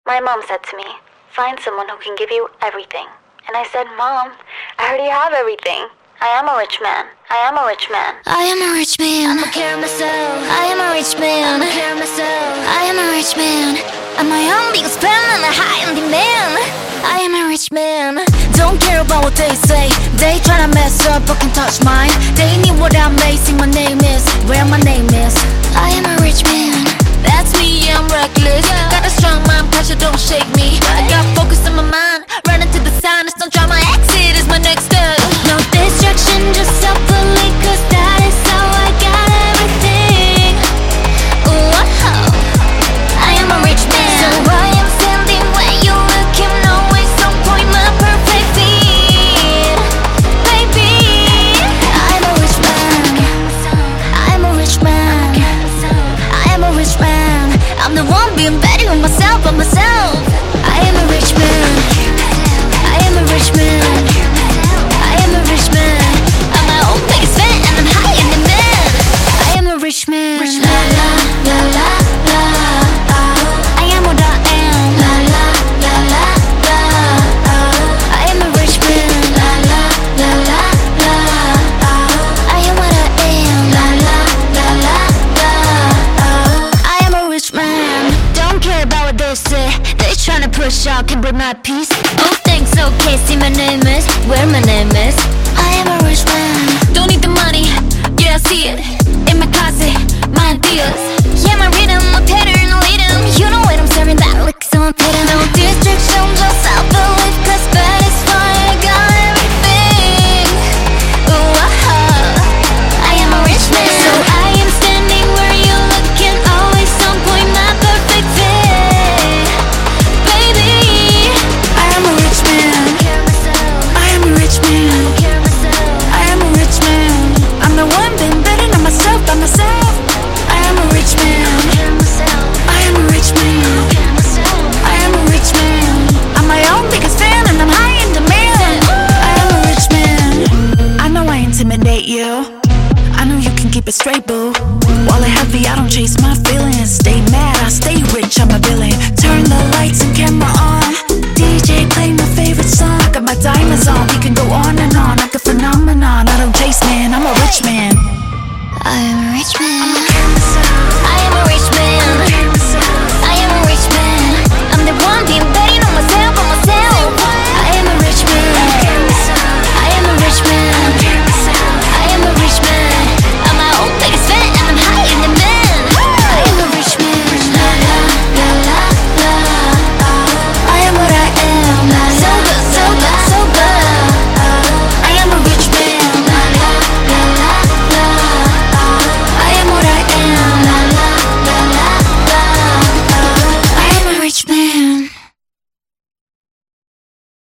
My mom said to me, find someone who can give you everything. And I said, Mom, I already have everything. I am a rich man. I am a rich man. I am a rich man. I'm care myself. I am a rich man. I'm care myself. I am a rich man. I'm my own biggest fan and a high on demand. I am a rich man. Don't care about what they say. They tryna mess up, but can touch mine. They need what I'm facing. My name is where my name is. I am a rich man. That's me, I'm reckless. Got a strong mind, pressure don't shake me. I got focus on my mind. Running to the sign, it's no drama. Exit is my next step. No distraction, just self-belief, 'cause that is how I got everything. Ooh, I am a rich man. So I am standing where you look, him always on point, my perfect fit. Baby, I'm a rich man. I'm a rich man. I'm a rich man. I'm the one being better with myself, on myself. I am a rich man. I am a rich man. I am a rich man. I'm my own biggest fan and I'm high in demand. I am a rich man. La la la la la. I am what I am. La la la la la. I am a rich man. La la la la la. I am what I am. La la la la la. I am a rich man. Don't care about what they say. They tryna push out, can break my peace. Oh, thanks, okay, see my name is where my name is. I am a rich man. Don't need the money, yeah, I see it in my closet, my ideas. Yeah, my rhythm, my pattern, I lead 'em. You know what I'm serving, that lick